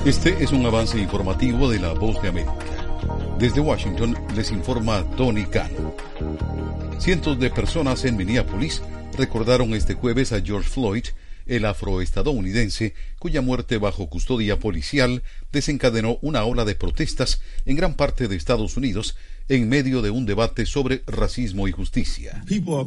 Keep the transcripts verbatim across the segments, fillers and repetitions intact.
Este es un avance informativo de La Voz de América. Desde Washington les informa Tony Cano. Cientos de personas en Minneapolis recordaron este jueves a George Floyd, el afroestadounidense cuya muerte bajo custodia policial desencadenó una ola de protestas en gran parte de Estados Unidos en medio de un debate sobre racismo y justicia.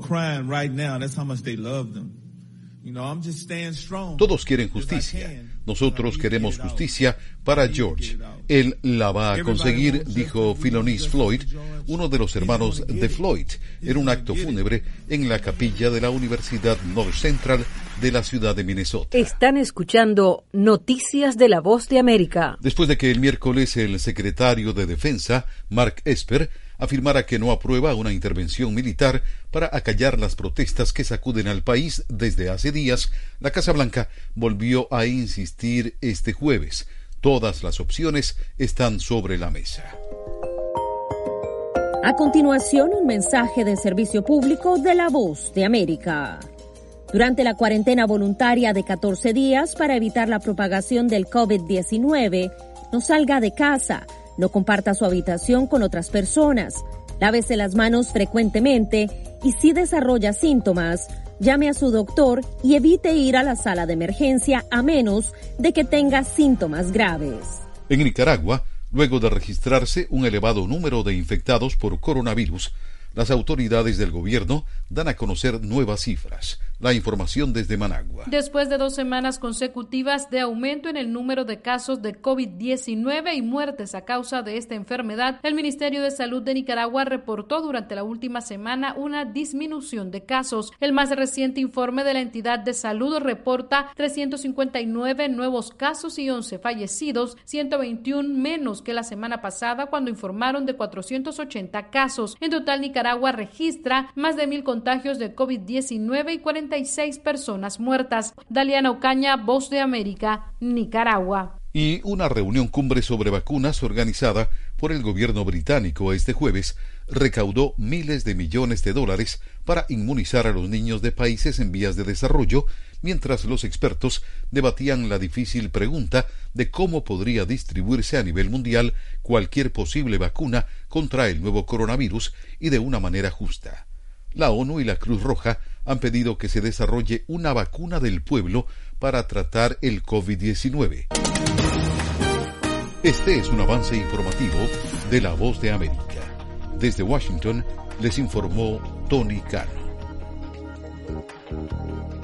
Todos quieren justicia. Nosotros queremos justicia para George. Él la va a conseguir, dijo Philonise Floyd, uno de los hermanos de Floyd, en un acto fúnebre en la capilla de la Universidad North Central de la ciudad de Minnesota. Están escuchando Noticias de La Voz de América. Después de que el miércoles el secretario de Defensa, Mark Esper, afirmara que no aprueba una intervención militar para acallar las protestas que sacuden al país desde hace días, la Casa Blanca volvió a insistir este jueves. Todas las opciones están sobre la mesa. A continuación, un mensaje de servicio público de La Voz de América. Durante la cuarentena voluntaria de catorce días para evitar la propagación del COVID diecinueve, no salga de casa. No comparta su habitación con otras personas. Lávese las manos frecuentemente y si desarrolla síntomas, llame a su doctor y evite ir a la sala de emergencia a menos de que tenga síntomas graves. En Nicaragua, luego de registrarse un elevado número de infectados por coronavirus, las autoridades del gobierno dan a conocer nuevas cifras. La información desde Managua. Después de dos semanas consecutivas de aumento en el número de casos de COVID diecinueve y muertes a causa de esta enfermedad, el Ministerio de Salud de Nicaragua reportó durante la última semana una disminución de casos. El más reciente informe de la entidad de salud reporta trescientos cincuenta y nueve nuevos casos y once fallecidos, ciento veintiuno menos que la semana pasada cuando informaron de cuatrocientos ochenta casos. En total, Nicaragua registra más de mil contagios de COVID diecinueve y cuarenta y seis personas muertas. Daliana Ocaña, Voz de América, Nicaragua. Y una reunión cumbre sobre vacunas organizada por el gobierno británico este jueves recaudó miles de millones de dólares para inmunizar a los niños de países en vías de desarrollo, mientras los expertos debatían la difícil pregunta de cómo podría distribuirse a nivel mundial cualquier posible vacuna contra el nuevo coronavirus y de una manera justa. La ONU y la Cruz Roja han pedido que se desarrolle una vacuna del pueblo para tratar el COVID diecinueve. Este es un avance informativo de La Voz de América. Desde Washington les informó Tony Cano.